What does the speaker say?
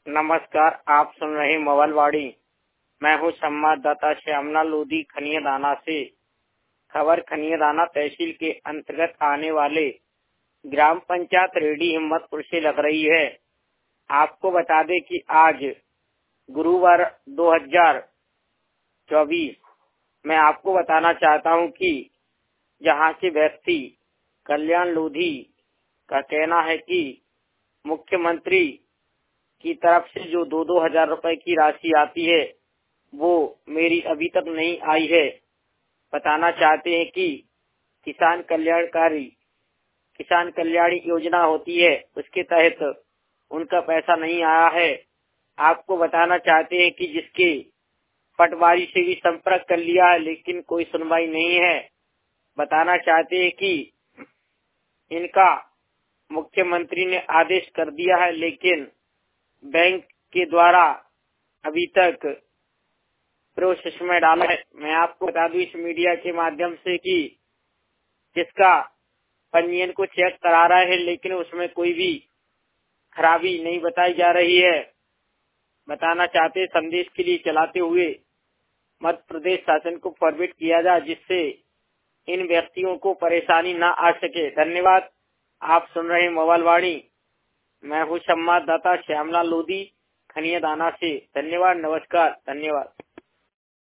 नमस्कार, आप सुन रहे मोबाइलवाड़ी। मैं हूँ संवाददाता श्यामला लोधी खनियादाना से। खबर खनियादाना तहसील के अंतर्गत आने वाले ग्राम पंचायत रेडी हिम्मतपुर से लग रही है। आपको बता दें कि आज गुरुवार 2024 मैं आपको बताना चाहता हूँ कि जहाँ से व्यक्ति कल्याण लोधी का कहना है कि मुख्यमंत्री की तरफ से जो 2-2 हजार रुपए की राशि आती है वो मेरी अभी तक नहीं आई है। बताना चाहते हैं कि किसान कल्याण योजना होती है, उसके तहत उनका पैसा नहीं आया है। आपको बताना चाहते हैं कि जिसके पटवारी से भी संपर्क कर लिया है लेकिन कोई सुनवाई नहीं है। बताना चाहते हैं कि इनका मुख्यमंत्री ने आदेश कर दिया है लेकिन बैंक के द्वारा अभी तक प्रोसेस में डाला है। मैं आपको बता दूं इस मीडिया के माध्यम से कि जिसका पंजीयन को चेक करा रहा है लेकिन उसमें कोई भी खराबी नहीं बताई जा रही है। बताना चाहते संदेश के लिए चलाते हुए मध्य प्रदेश शासन को फॉरवर्ड किया जाए जिससे इन व्यक्तियों को परेशानी न आ सके। धन्यवाद। आप सुन रहे मोबाइलवाड़ी। मैं हूँ संवाददाता श्यामला लोधी खनियादाना से। धन्यवाद, नमस्कार, धन्यवाद।